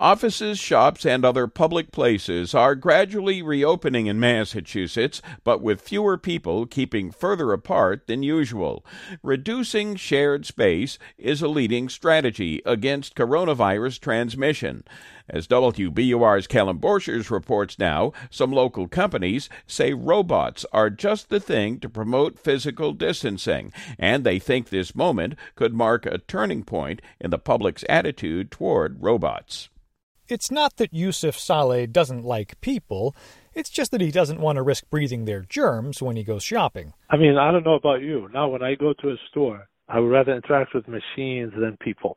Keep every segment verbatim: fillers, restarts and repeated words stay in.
Offices, shops, and other public places are gradually reopening in Massachusetts, but with fewer people keeping further apart than usual. Reducing shared space is a leading strategy against coronavirus transmission. As W B U R's Callum Borchers reports now, some local companies say robots are just the thing to promote physical distancing, and they think this moment could mark a turning point in the public's attitude toward robots. It's not that Yusuf Saleh doesn't like people. It's just that he doesn't want to risk breathing their germs when he goes shopping. I mean, I don't know about you. Now, when I go to a store, I would rather interact with machines than people.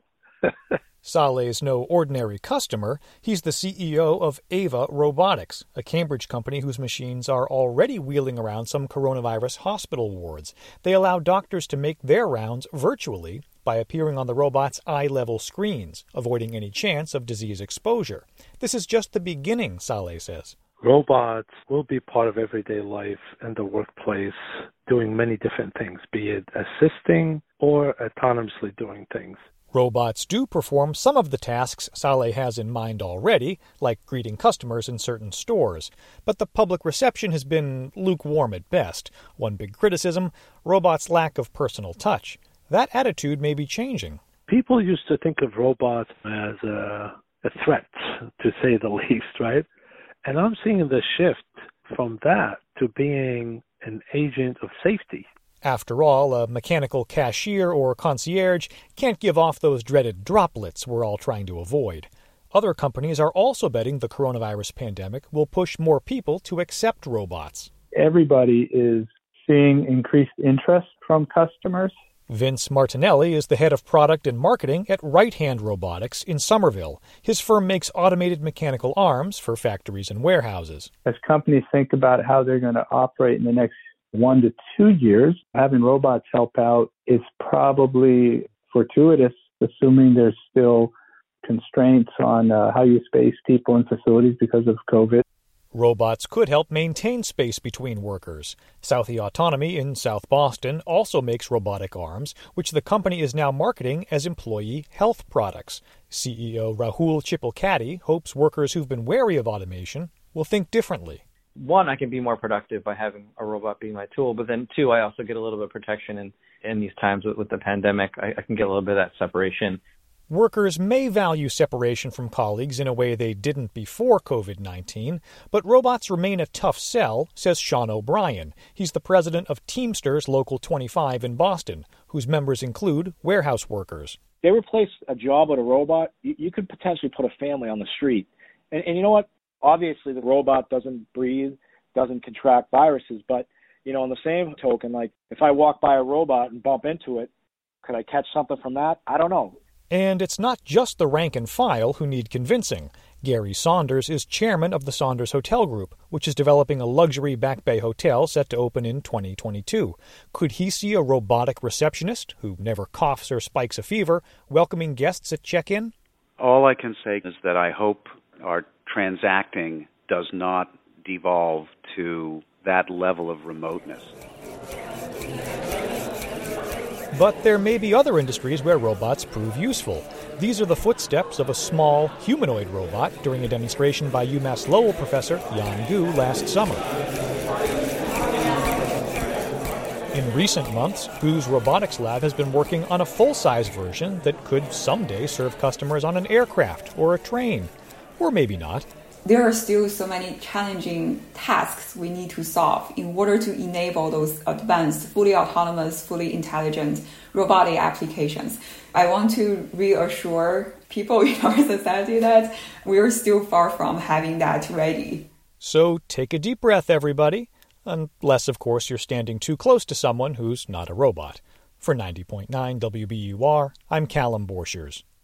Saleh's no ordinary customer. He's the C E O of Ava Robotics, a Cambridge company whose machines are already wheeling around some coronavirus hospital wards. They allow doctors to make their rounds virtually by appearing on the robot's eye-level screens, avoiding any chance of disease exposure. This is just the beginning, Saleh says. Robots will be part of everyday life in the workplace, doing many different things, be it assisting or autonomously doing things. Robots do perform some of the tasks Saleh has in mind already, like greeting customers in certain stores. But the public reception has been lukewarm at best. One big criticism, robots' lack of personal touch. That attitude may be changing. People used to think of robots as a, a threat, to say the least, right? And I'm seeing the shift from that to being an agent of safety. After all, a mechanical cashier or concierge can't give off those dreaded droplets we're all trying to avoid. Other companies are also betting the coronavirus pandemic will push more people to accept robots. Everybody is seeing increased interest from customers. Vince Martinelli is the head of product and marketing at Right Hand Robotics in Somerville. His firm makes automated mechanical arms for factories and warehouses. As companies think about how they're going to operate in the next one to two years, having robots help out is probably fortuitous, assuming there's still constraints on uh, how you space people in facilities because of COVID. Robots could help maintain space between workers. Southie Autonomy in South Boston also makes robotic arms, which the company is now marketing as employee health products. C E O Rahul Chipalkatti hopes workers who've been wary of automation will think differently. One, I can be more productive by having a robot be my tool, but then two, I also get a little bit of protection in, in these times with, with the pandemic. I, I can get a little bit of that separation. Workers may value separation from colleagues in a way they didn't before COVID nineteen, but robots remain a tough sell, says Sean O'Brien. He's the president of Teamsters Local twenty-five in Boston, whose members include warehouse workers. They replace a job with a robot, you, you could potentially put a family on the street. And, and you know what? Obviously, the robot doesn't breathe, doesn't contract viruses, but, you know, on the same token, like, if I walk by a robot and bump into it, could I catch something from that? I don't know. And it's not just the rank and file who need convincing. Gary Saunders is chairman of the Saunders Hotel Group, which is developing a luxury Back Bay hotel set to open in twenty twenty-two. Could he see a robotic receptionist, who never coughs or spikes a fever, welcoming guests at check-in? All I can say is that I hope our transacting does not devolve to that level of remoteness. But there may be other industries where robots prove useful. These are the footsteps of a small humanoid robot during a demonstration by UMass Lowell professor Yan Gu last summer. In recent months, Gu's robotics lab has been working on a full-size version that could someday serve customers on an aircraft or a train. Or maybe not. There are still so many challenging tasks we need to solve in order to enable those advanced, fully autonomous, fully intelligent robotic applications. I want to reassure people in our society that we're still far from having that ready. So take a deep breath, everybody. Unless, of course, you're standing too close to someone who's not a robot. For ninety point nine W B U R, I'm Callum Borchers.